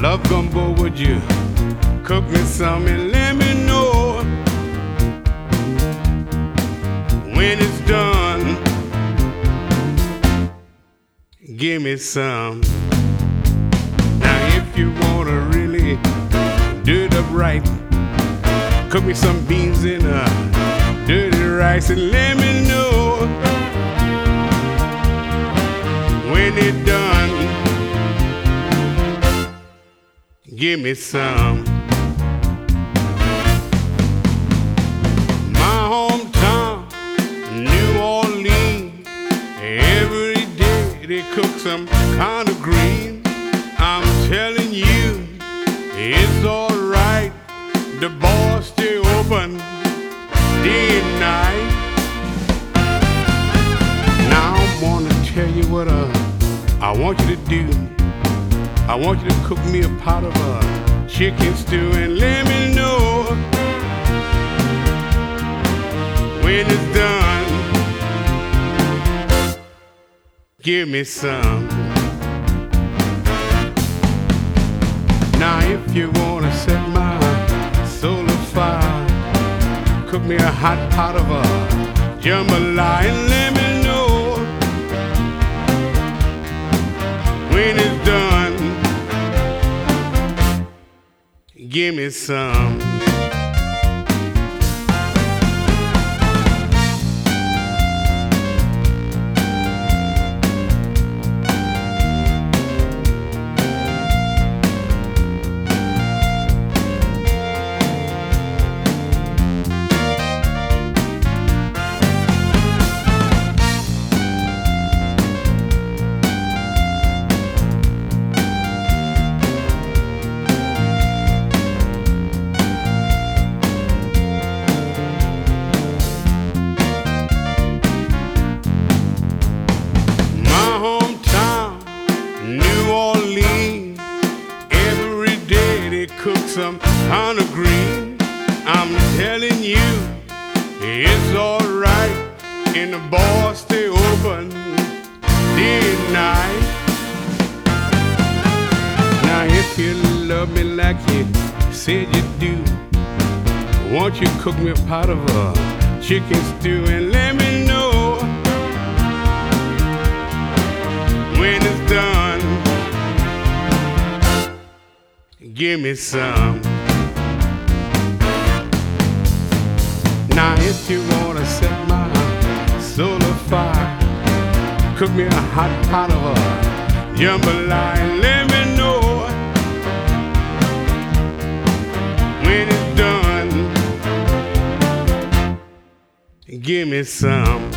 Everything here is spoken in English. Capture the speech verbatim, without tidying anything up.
love gumbo, would you cook me some and let me know when it's done? Give me some. Now if you wanna really do it up right, cook me some beans and uh, dirty rice and let me know when it's done. Give me some. My hometown, New Orleans, every day they cook some kind of green. I'm telling you, it's alright. The bars stay open day and night. Now I wanna tell you what uh, I want you to do. I want you to cook me a pot of uh, chicken stew and let me know when it's done. Give me some. Now if you wanna set my soul afire, cook me a hot pot of uh, jambalaya and let me know when it's done. Give me some. Cook some kind of green. I'm telling you, it's alright. And the bars stay open day and night. Now if you love me like you said you do, won't you cook me a pot of a chicken stew and let me know when it's done. Give me some. Now if you wanna set my soul afire, cook me a hot pot of a jambalaya and let me know when it's done. Give me some.